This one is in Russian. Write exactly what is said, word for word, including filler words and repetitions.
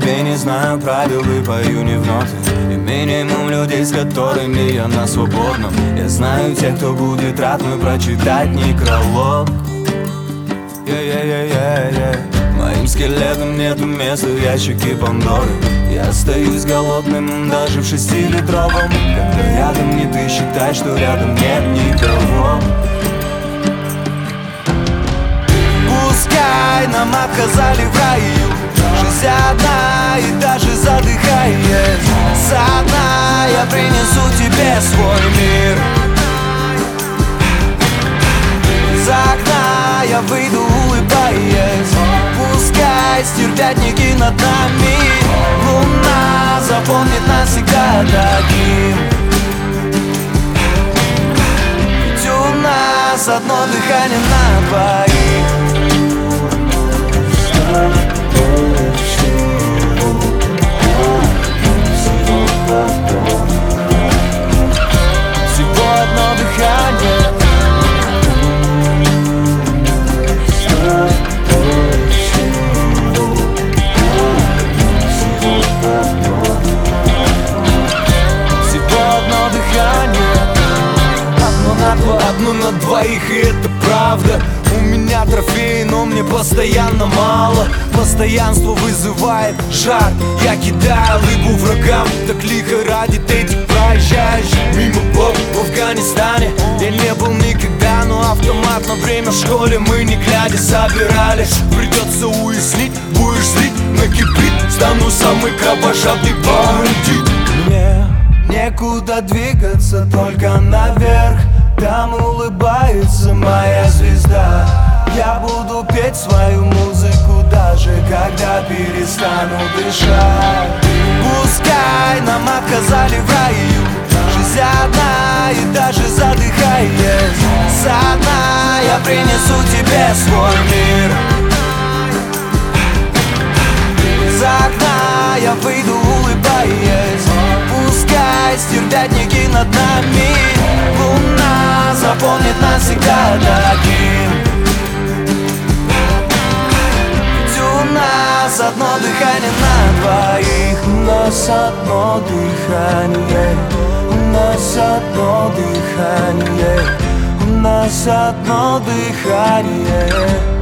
тебе не знаю правил и пою не в ноты. И минимум людей, с которыми я на свободном. Я знаю тех, кто будет рад мной прочитать некролог. Yeah-yeah-yeah-yeah-yeah. Моим скелетам нету места в ящике Пандоры. Я остаюсь голодным даже в шестилитровом. Когда рядом не ты, считай, что рядом нет никого. Пускай нам отказали в раю, жизнь одна и даже задыхаясь со дна, я принесу тебе свой мир. Из окна я выйду, улыбаясь. Пускай стервятники над нами, луна запомнит нас всегда таким. Ведь у нас одно дыхание на двоих. Всего одно дыхание. Одну на двоих, и это правда. У меня трофеи, но мне постоянно мало. Постоянство вызывает жар. Я кидаю лыбу врагам, так лихорадит этих проезжающих мимо бог в Афганистане. Я не был никогда, но автомат на время в школе мы не глядя собирали. Придется уяснить, будешь злить на кипит, стану самый кровожадный бандит. Мне некуда двигаться, только наверх. Там улыбается моя звезда. Я буду петь свою музыку, даже когда перестану дышать. Пускай нам отказали в раю, жизнь одна и даже задыхаясь со дна, я принесу тебе свой мир. Из окна я выйду, улыбаясь. Пускай стервятники над нами, луна запомнит нас всегда таким. Ведь у нас одно дыхание на двоих. У нас одно дыхание. У нас одно дыхание. У нас одно дыхание.